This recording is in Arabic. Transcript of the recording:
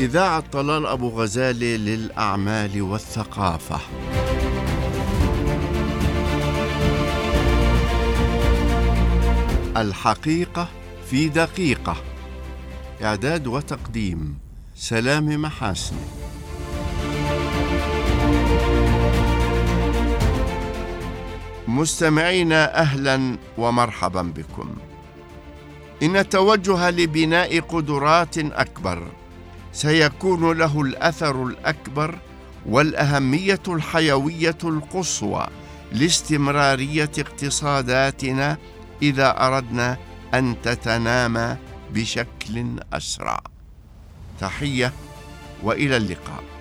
إذاعة طلال أبو غزالة للأعمال والثقافة. الحقيقة في دقيقة. إعداد وتقديم سلام محاسن. مستمعينا، أهلا ومرحبا بكم. إن التوجه لبناء قدرات أكبر سيكون له الأثر الأكبر والأهمية الحيوية القصوى لاستمرارية اقتصاداتنا إذا أردنا أن تتنامى بشكل أسرع. تحية وإلى اللقاء.